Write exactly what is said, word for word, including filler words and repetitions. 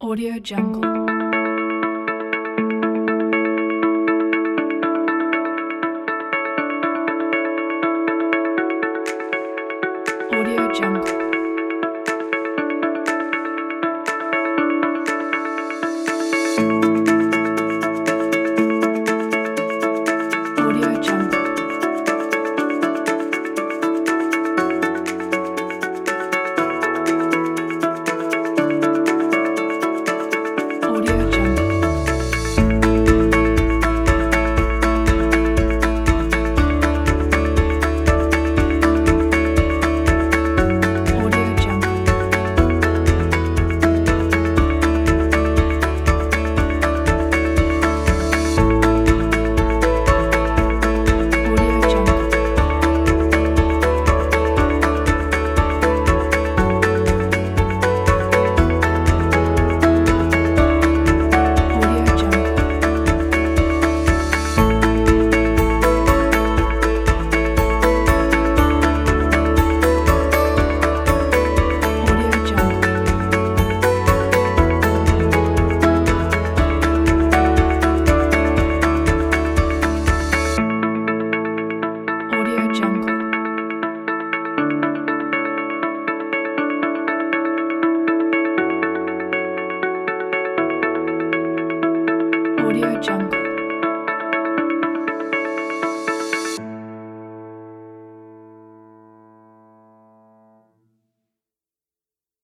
Audio Jungle. Audio Jungle. Audio Jungle. Audio Jungle. Audio Jungle. Audio Jungle. Audio Jungle. Audio Jungle. Audio Jungle. Audio Jungle.